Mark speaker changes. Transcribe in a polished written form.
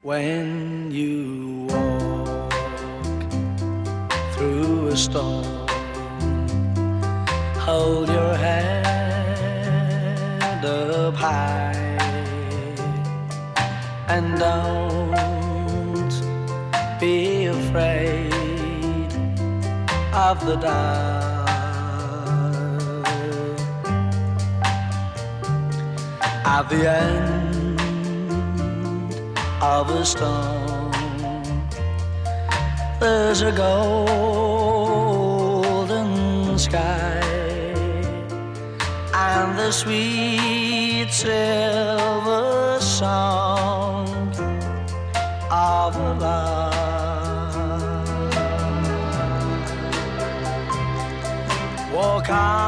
Speaker 1: When you walk through a storm, hold your head up high and don't be afraid of the dark. At the end of a storm, there's a golden sky and the sweet silver song of love. Walk on